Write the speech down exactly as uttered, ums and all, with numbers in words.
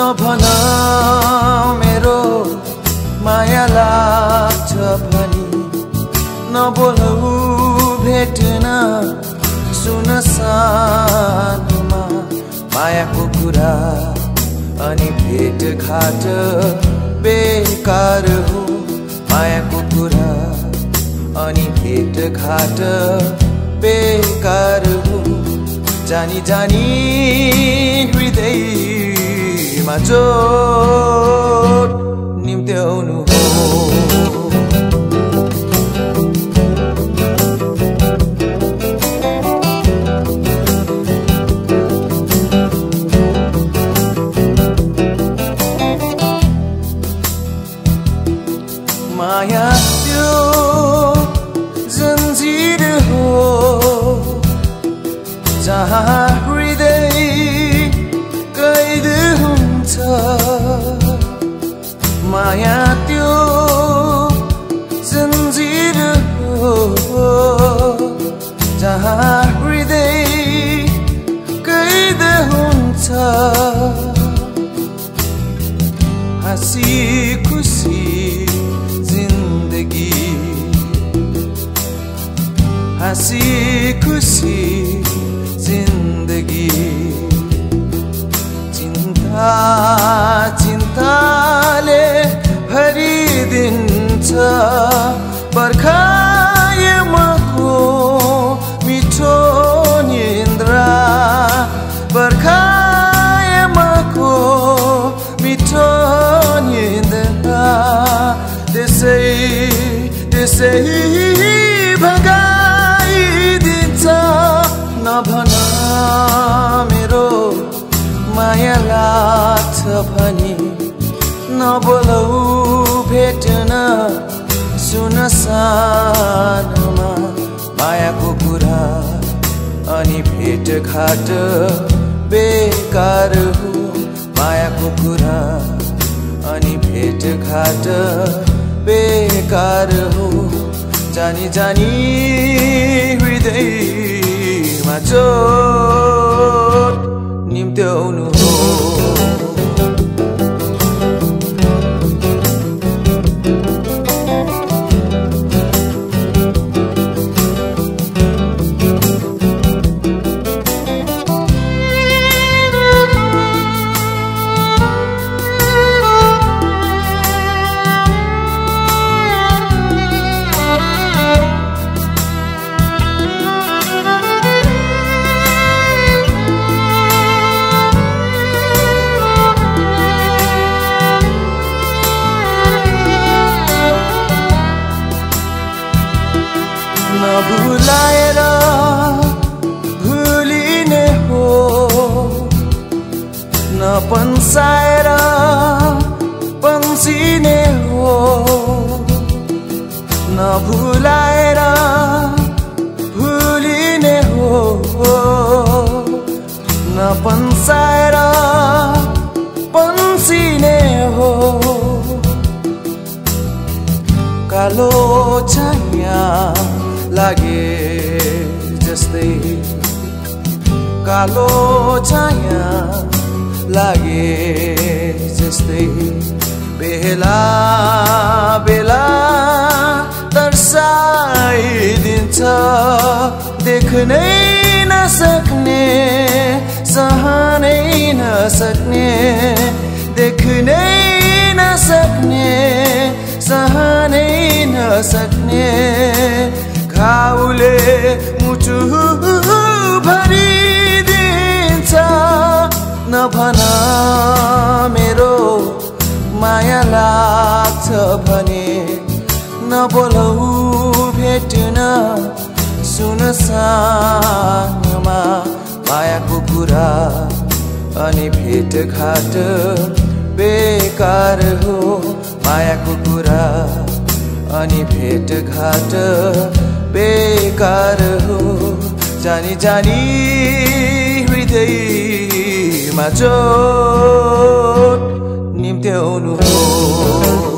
नभन मेरो माया लाग्छ भनी नबोलौ भेट्न सुन सानोमा मायाको कुरा अनि भेट घाट बेकार हो मायाको कुरा अनि भेट घाट बेकार हो जानी जानी हृदयमा चोट निम्त्याउनु हो माया त्यो जन्जिर हो जहाँ हृदय कैद हुन्छ माया त्यो जन्जिर हो जहाँ हृदय कैद हुन्छ हाँसी खुसी जिन्दगी हाँसी खुसी जिन्दगी चिन्ता चिन्ताले भरिदिन्छ बर्खायमको मिठो निन्द्रा बर्खायमको मिठो निन्द्रा त्यसै त्यसै भगाइदिन्छ नभन मेरो माया लाग्छ भनी नबोलौ भेट्न सुन सानोमा मायाको कुरा अनि भेट घाट बेकार हो मायाको कुरा अनि भेट घाट बेकार हो जानी जानी हृदयमा चोट निम्त्याउनु हो नभुलाएर भुलिने हो नपन्साएर पन्सिने हो नभुलाएर भुलिने हो नपन्साएर पन्सिने हो कालो छाया लागे जस्तै कालो छाया लागे जस्तै बेला बेला तर्साइदिन्छ देख्नै नसक्ने सहनै नसक्ने देख्नै नसक्ने सहनै नसक्ने घाउले मुटु भरिदिन्छ नभन मेरो माया लाग्छ भने नबोलौ भेट्न सुन सानोमा मायाको कुरा अनि भेट घाट बेकार हो मायाको कुरा अनि भेट घाट बेकार हो जानी जानी हृदयमा चोट निम्त्याउनु हो